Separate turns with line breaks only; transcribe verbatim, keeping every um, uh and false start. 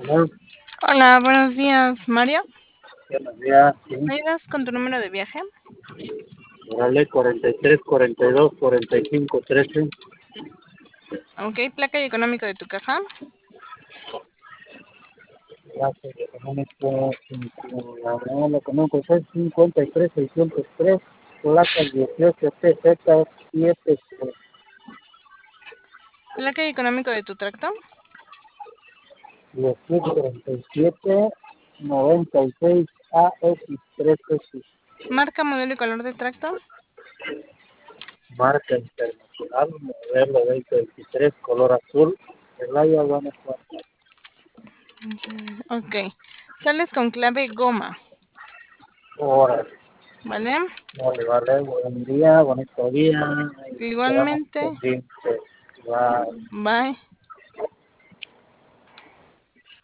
Bueno,
Hola, buenos días, Mario.
buenos días, sí.
¿Me ayudas con tu número de viaje?
Órale, cuarenta y tres, cuarenta y dos, cuarenta y cinco, trece.
Ok, placa y económico de tu caja.
Clase de económico, cinco, la no lo conozco, es cincuenta y tres, seiscientos tres, placa dieciocho, T Z siete,
Placa y económico de tu tracto.
dieciocho, treinta y siete, noventa y seis, A X tres X.
Marca, modelo y color de tracto.
Marca internacional, modelo veinte veintitrés, color azul, Celaya, Guanajuato.
Ok. Sales con clave goma.
Órale.
¿Vale?
Vale, vale, buen día, bonito día. Y esperamos
Igualmente.
pendientes. Bye.
Bye.